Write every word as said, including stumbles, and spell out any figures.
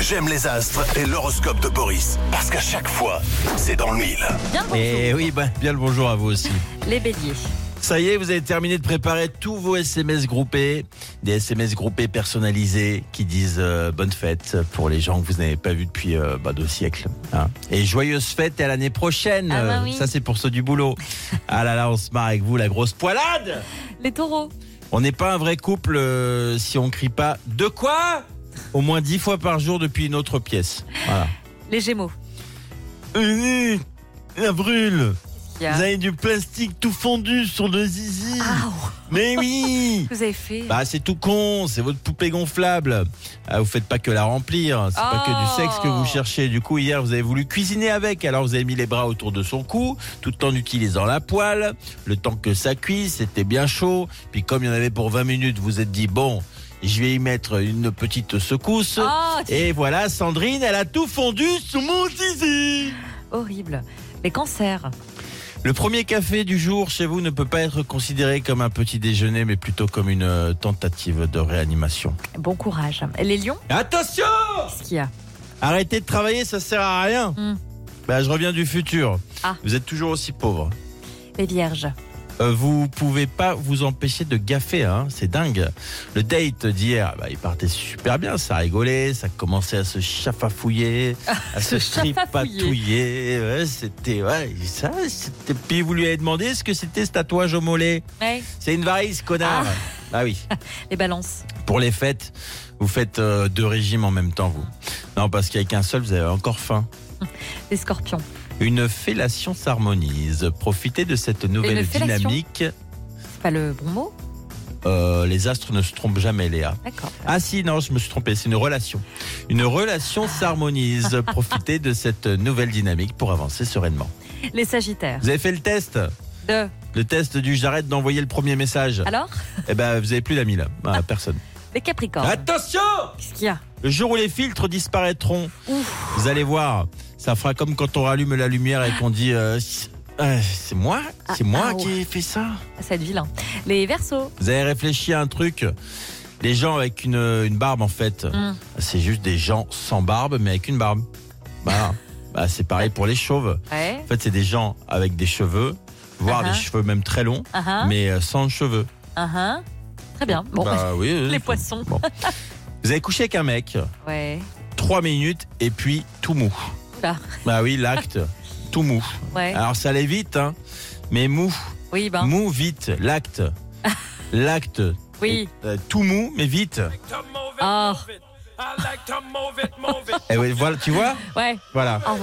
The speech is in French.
J'aime les astres et l'horoscope de Boris. Parce qu'à chaque fois, c'est dans le mille. Bien le bonjour. Et oui, bah, bien le bonjour à vous aussi. Les béliers. Ça y est, vous avez terminé de préparer tous vos S M S groupés. Des S M S groupés personnalisés qui disent euh, bonne fête pour les gens que vous n'avez pas vus depuis euh, bah, deux siècles. Hein. Et joyeuse fête et à l'année prochaine. Ah bah oui. Ça, c'est pour ceux du boulot. Ah là là, on se marre avec vous, la grosse poilade. Les taureaux. On n'est pas un vrai couple euh, si on crie pas « De quoi ?» au moins dix fois par jour depuis une autre pièce. Voilà. Les gémeaux. Euh, la brûle. Il y a- Vous avez du plastique tout fondu sur le zizi. Ah, Mais oui. vous avez fait. Bah c'est tout con, c'est votre poupée gonflable. Ah, vous faites pas que la remplir, c'est pas Oh. que du sexe que vous cherchez. Du coup hier vous avez voulu cuisiner avec, alors vous avez mis les bras autour de son cou, tout en utilisant la poêle. Le temps que ça cuise, c'était bien chaud. Puis comme il y en avait pour vingt minutes, vous vous êtes dit bon, je vais y mettre une petite secousse. Oh, tu- Et voilà, Sandrine, elle a tout fondu sous mon zizi. Horrible. Les cancers. Le premier café du jour chez vous ne peut pas être considéré comme un petit déjeuner, mais plutôt comme une euh, tentative de réanimation. Bon courage. Les lions. Attention! Qu'est-ce qu'il y a? Arrêtez de travailler, ça sert à rien. Hmm. Bah, je reviens du futur. Ah. Vous êtes toujours aussi pauvre. Les vierges. Euh, vous pouvez pas vous empêcher de gaffer, hein, c'est dingue. Le date d'hier, bah, il partait super bien, ça rigolait, ça commençait à se chafafouiller, à se se chafafouiller. tripatouiller. Ouais, c'était, ouais, ça, c'était. Puis vous lui avez demandé ce que c'était ce tatouage au mollet. Ouais. C'est une varice, connard. Ah oui. Les balances. Pour les fêtes, vous faites euh, deux régimes en même temps, vous. Non, parce qu'avec un seul, vous avez encore faim. Les scorpions. Une fellation s'harmonise. Profitez de cette nouvelle Une fellation dynamique. C'est pas le bon mot? Euh, les astres ne se trompent jamais, Léa. D'accord. Ah si, non, je me suis trompé, c'est une relation. Une relation s'harmonise. Profitez de cette nouvelle dynamique pour avancer sereinement. Les sagittaires. Vous avez fait le test De. Le test du j'arrête d'envoyer le premier message. Alors? Eh ben, vous avez plus d'amis là. Ah, personne. Les capricornes. Attention! Qu'est-ce qu'il y a? Le jour où les filtres disparaîtront, Ouf. vous allez voir, ça fera comme quand on rallume la lumière et qu'on dit euh, euh, c'est moi, c'est Ah, moi ah, qui ouais. ai fait ça. Ça va être vilain. Les versos. Vous avez réfléchi à un truc. Les gens avec une, une barbe en fait, Hmm. c'est juste des gens sans barbe mais avec une barbe. Voilà. Bah, c'est pareil pour les chauves. Ouais. En fait, c'est des gens avec des cheveux, voire Uh-huh. des cheveux même très longs, Ah ah. mais euh, sans cheveux. Ah ah. Très bien. Bon. Bah oui. oui. Les poissons. Bon. Vous avez couché avec un mec, Ouais. trois minutes et puis tout mou. Oula. Bah oui, l'acte, tout mou. Ouais. Alors ça allait vite, hein, mais mou, Oui, ben. mou vite, l'acte, l'acte, Oui. euh, tout mou mais vite. Oh. Et oui, voilà, tu vois, Ouais. voilà. Au revoir.